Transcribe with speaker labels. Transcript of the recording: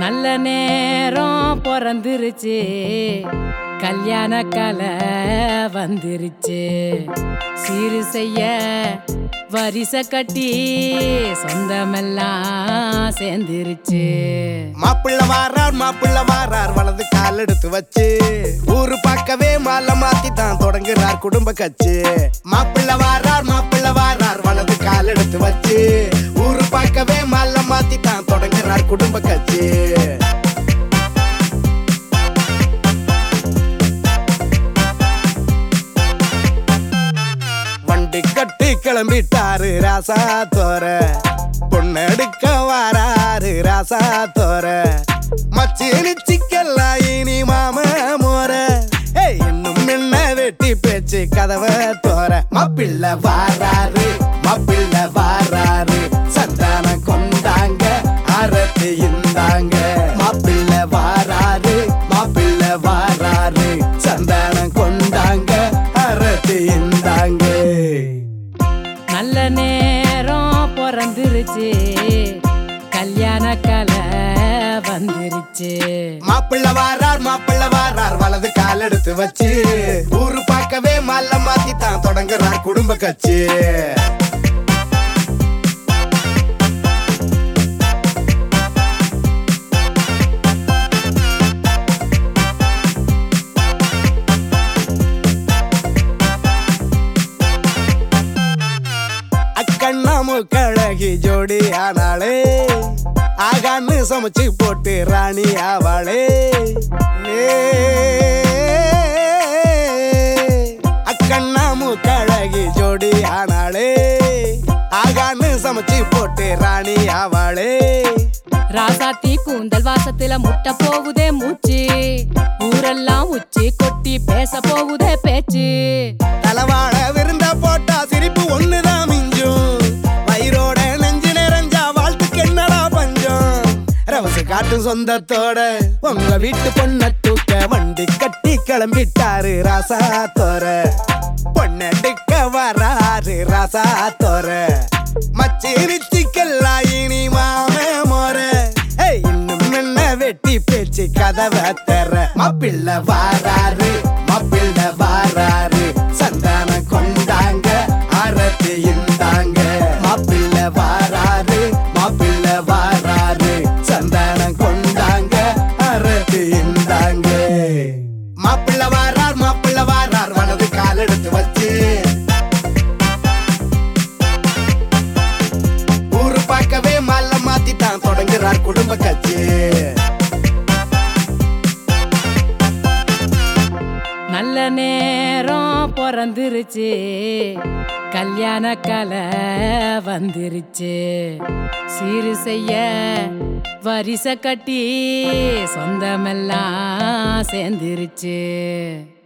Speaker 1: நல்ல நேரம் பிறந்துருச்சு, கல்யாண கலை வந்துருச்சு. சீரு செய்ய வரிசை கட்டி சொந்தமெல்லாம் சேர்ந்துருச்சு.
Speaker 2: மாப்பிள்ள வாரார் வலது கால் எடுத்து வச்சு ஊரு பார்க்கவே மாலை மாத்தி தான் தொடங்குறார் குடும்ப கட்சி. மாப்பிள்ள வாரார் வலது கால் எடுத்து வச்சு ஊரு பார்க்கவே மாலை மாத்தி தான் தொடங்குறார் குடும்ப கட்சி. வண்டி கட்டி கிளம்பிட்டாரு ராசா தோர, பொண்ணெடுக்க வாராரு ராசா தோர. மச்சினி சிக்கெல்லாம் இனி மாம மோர, இன்னும் என்ன வெட்டி பேச்சு கதவை தோர. மாப்பிள்ள வாராரு சந்தானம் கொண்டாங்க அரத்தி இந்தாங்க. மாப்பிள்ள வாராரு சந்தானம் கொண்டாங்க அரத்தி இந்தாங்க.
Speaker 1: நல்ல நேரம் பிறந்துருச்சு, கல்யாண கலை வந்துருச்சு.
Speaker 2: மாப்பிள்ள வாரார் வலது கால் எடுத்து வச்சு ஊரு பார்க்கவே மாலை மாத்தி தான் தொடங்குறார் குடும்ப கட்சி. அக்கண்ணாமு கழகி ஜோடி ஆனாளே, ஆகான்னு சமைச்சு போட்டு ராணி ஆவாளே. அக்கண்ணாமு கழகி ஜோடி ஆனாளே, ஆகான்னு சமைச்சு போட்டு ராணி ஆவாளே.
Speaker 1: ராசாத்தி கூந்தல் வாசத்துல முட்டை போகுதே மூச்சு, ஊரெல்லாம் உச்சி கொட்டி பேச போகுதே பேச்சு.
Speaker 2: தலவாழ விருந்த போட்டா சிரிப்பு ஒண்ணுதான் மிஞ்சும், வயிறோட நெஞ்சு நிறைஞ்சா வாழ்த்துக்கு என்னடா பஞ்சம். ரவசு காட்டும் சொந்தத்தோட உங்க வீட்டு பொண்ண தூக்க வண்டி கட்டி கிளம்பிட்டாரு ராசா தோர. பொண்ணெடுக்க வராரு ராசா தோர. மச்சினி சிக்கெல்லாம் இனி மாம மோர, இன்னும் என்ன வெட்டி பேச்சு கதவை தர. மாப்பிள்ள வாராரு சந்தானம் கொண்டாங்க அரத்தி இந்தாங்க. மாப்பிள்ள வாராரு சந்தானம் கொண்டாங்க அரத்தி இந்தாங்க. மாப்பிள்ள வாரார் வலது கால் எடுத்து வச்சு ஊரு பார்க்கவே மாலை மாத்தி தான் தொடங்குறார் குடும்ப கட்சி.
Speaker 1: நல்ல நேரம் பிறந்துருச்சு, கல்யாண கலை வந்துருச்சு. சீரு செய்ய வரிசை கட்டி சொந்தமெல்லாம் சேர்ந்துருச்சு.